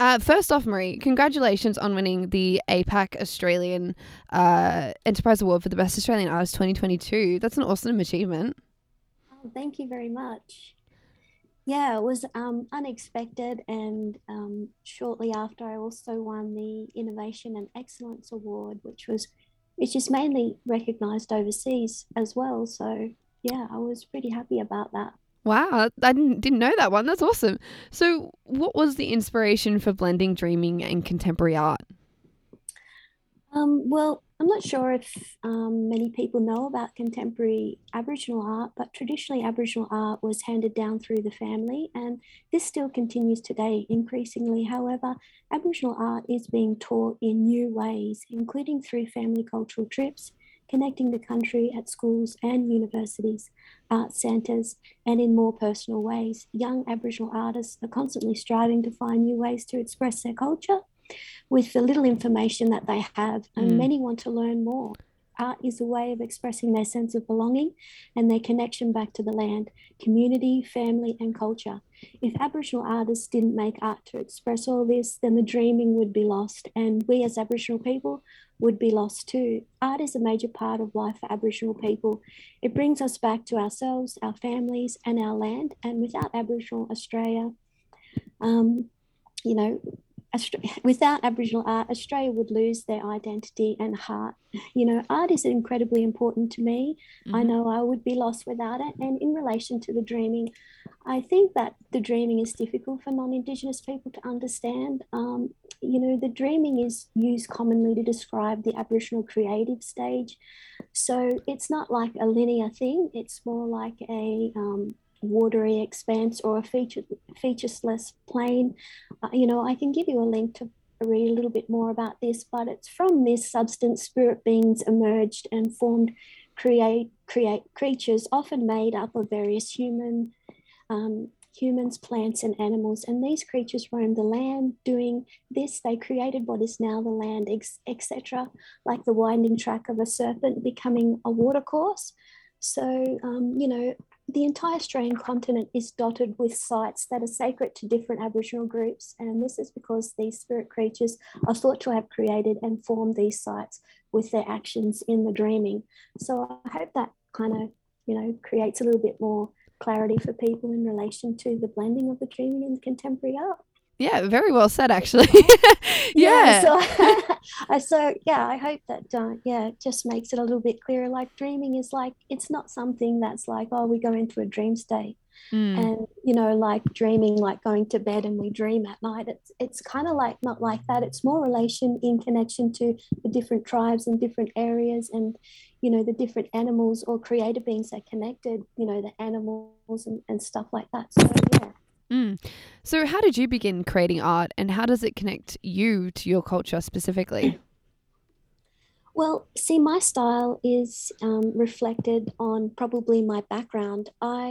First off, Marie, congratulations on winning the APAC Australian Enterprise Award for the Best Australian Artist 2022. That's an awesome achievement. Oh, thank you very much. Yeah, it was unexpected, and shortly after, I also won the Innovation and Excellence Award, which is mainly recognized overseas as well. So yeah, I was pretty happy about that. Wow, I didn't know that one. That's awesome. So, what was the inspiration for blending dreaming and contemporary art? Well, I'm not sure if many people know about contemporary Aboriginal art, but traditionally Aboriginal art was handed down through the family, and this still continues today increasingly. However, Aboriginal art is being taught in new ways, including through family cultural trips, connecting the country at schools and universities, art centres, and in more personal ways. Young Aboriginal artists are constantly striving to find new ways to express their culture with the little information that they have, and Mm. many want to learn more. Art is a way of expressing their sense of belonging and their connection back to the land, community, family, and culture. If Aboriginal artists didn't make art to express all this, then the dreaming would be lost, and we as Aboriginal people would be lost too. Art is a major part of life for Aboriginal people. It brings us back to ourselves, our families, and our land. And without Aboriginal Australia, um, you know, without Aboriginal art, Australia would lose their identity and heart. You know, art is incredibly important to me. I Hmm. know I would be lost without it. And in relation to the dreaming, I think that the dreaming is difficult for non-Indigenous people to understand. You know, the dreaming is used commonly to describe the Aboriginal creative stage. So it's not like a linear thing. It's more like a watery expanse or a featureless plane. You know, I can give you a link to read a little bit more about this, but it's from this substance spirit beings emerged and formed create creatures often made up of various humans, plants, and animals. And these creatures roamed the land. Doing this, they created what is now the land, etc., like the winding track of a serpent becoming a watercourse. So, you know, the entire Australian continent is dotted with sites that are sacred to different Aboriginal groups. And this is because these spirit creatures are thought to have created and formed these sites with their actions in the dreaming. So I hope that kind of, you know, creates a little bit more clarity for people in relation to the blending of the dreaming and contemporary art. Yeah, very well said, actually. Yeah, Yeah. so so yeah, I hope that yeah, it just makes it a little bit clearer. Like dreaming is like it's not something that's like, oh, we go into a dream state Mm. and you know, like dreaming, like going to bed and we dream at night. It's kind of like not like that. It's more relation in connection to the different tribes and different areas, and you know, the different animals or creator beings that connected, you know, the animals and stuff like that. So yeah. Mm. So, how did you begin creating art and how does it connect you to your culture specifically? Well, see, my style is reflected on probably my background.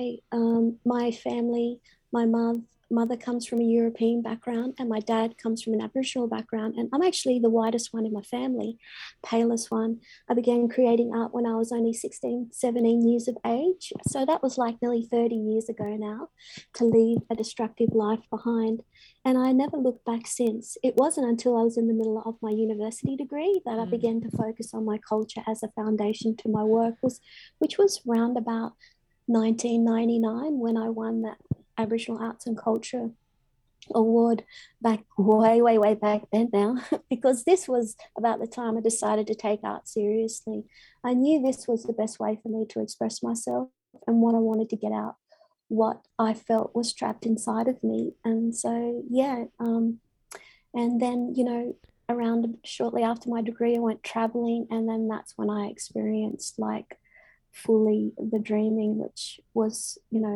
My family, my mother comes from a European background, and my dad comes from an Aboriginal background. And I'm actually the whitest one in my family, palest one. I began creating art when I was only 16, 17 years of age. So that was like nearly 30 years ago now, to leave a destructive life behind. And I never looked back since. It wasn't until I was in the middle of my university degree that I Mm. began to focus on my culture as a foundation to my work, which was round about 1999 when I won that Aboriginal Arts and Culture award back way, way, way back then now, because this was about the time I decided to take art seriously. I knew this was the best way for me to express myself and what I wanted to get out, what I felt was trapped inside of me. And so, yeah. And then, you know, around shortly after my degree, I went traveling. And then that's when I experienced like fully the dreaming, which was,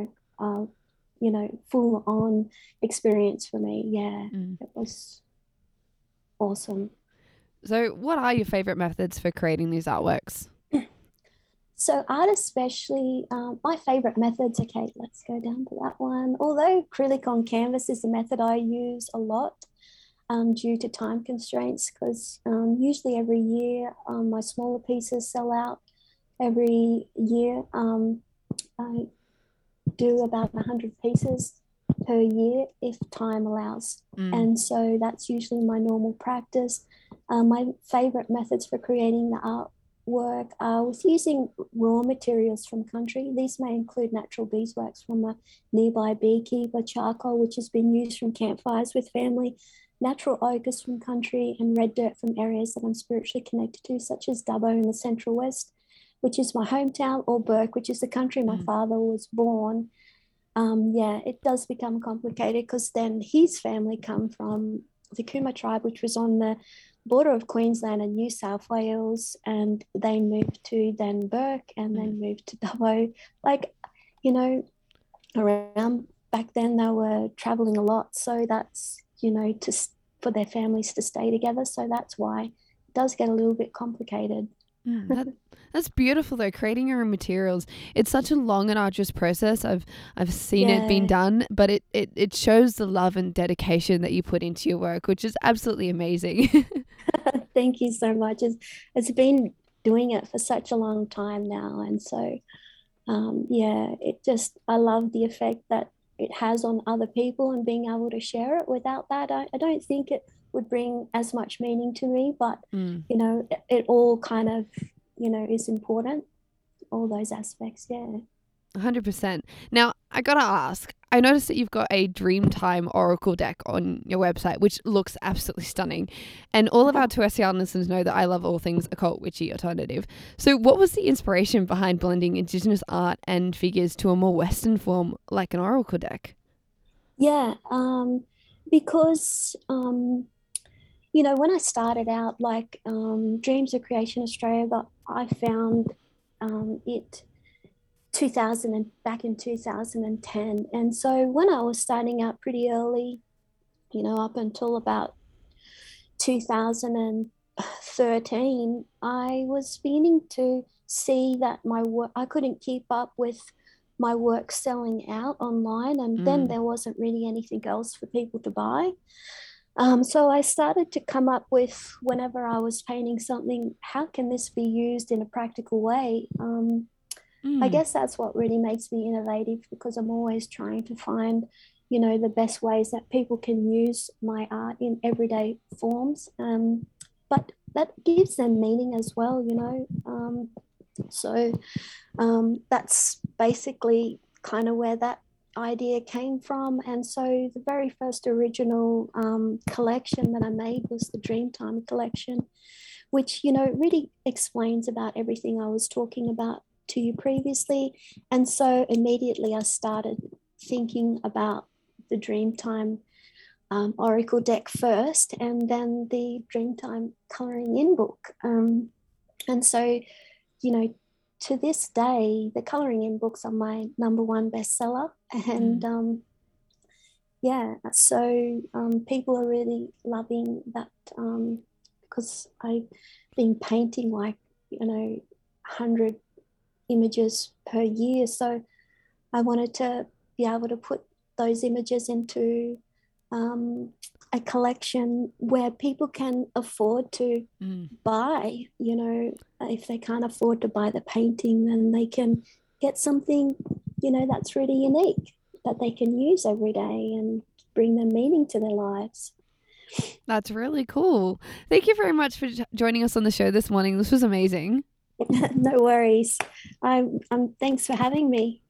you know, full on experience for me. Yeah, Mm. it was awesome. So, what are your favorite methods for creating these artworks? So art, especially my favorite methods. Okay, let's go down to that one. Although acrylic on canvas is a method I use a lot, due to time constraints, because usually every year my smaller pieces sell out every year. I do about 100 pieces per year if time allows. Mm. And so that's usually my normal practice. My favorite methods for creating the artwork are with using raw materials from country. These may include natural beeswax from a nearby beekeeper, charcoal, which has been used from campfires with family, natural ochres from country, and red dirt from areas that I'm spiritually connected to, such as Dubbo in the Central West, which is my hometown, or Burke, which is the country my Mm. father was born. Yeah, it does become complicated because then his family come from the Cooma tribe, which was on the border of Queensland and New South Wales, and they moved to then Burke and Mm. then moved to Dubbo. Like, you know, around back then they were traveling a lot, so that's to for their families to stay together. So that's why it does get a little bit complicated. That's beautiful though. Creating your own materials. It's such a long and arduous process. I've seen it being Yeah. done, but it shows the love and dedication that you put into your work, which is absolutely amazing. Thank you so much. It's been doing it for such a long time now, and so yeah, I love the effect that it has on other people and being able to share it. Without that, I don't think it would bring as much meaning to me. But Mm. it all kind of is important. All those aspects, yeah. 100%. Now, I gotta ask, I noticed that you've got a Dreamtime Oracle deck on your website, which looks absolutely stunning. And all of our 2SER listeners know that I love all things occult, witchy, alternative. So, what was the inspiration behind blending Indigenous art and figures to a more Western form like an Oracle deck? Yeah, because when I started out, like Dreams of Creation Australia, I found it 2000 and back in 2010. And so when I was starting out pretty early, up until about 2013, I was beginning to see that my work, I couldn't keep up with my work selling out online, and then Mm. there wasn't really anything else for people to buy. So I started to come up with, whenever I was painting something, how can this be used in a practical way? I Mm. guess that's what really makes me innovative, because I'm always trying to find, the best ways that people can use my art in everyday forms. But that gives them meaning as well. So that's basically kind of where that idea came from. And so the very first original collection that I made was the Dreamtime collection, which really explains about everything I was talking about to you previously. And so immediately I started thinking about the Dreamtime Oracle deck first, and then the Dreamtime coloring in book. And so, you know, to this day, the coloring in books are my number one bestseller. And Mm. yeah, so people are really loving that, because I've been painting like, 100 images per year. So I wanted to be able to put those images into a collection where people can afford to Mm. buy. If they can't afford to buy the painting, then they can get something, that's really unique that they can use every day and bring them meaning to their lives. That's really cool. Thank you very much for joining us on the show this morning. This was amazing. No worries. I'm thanks for having me.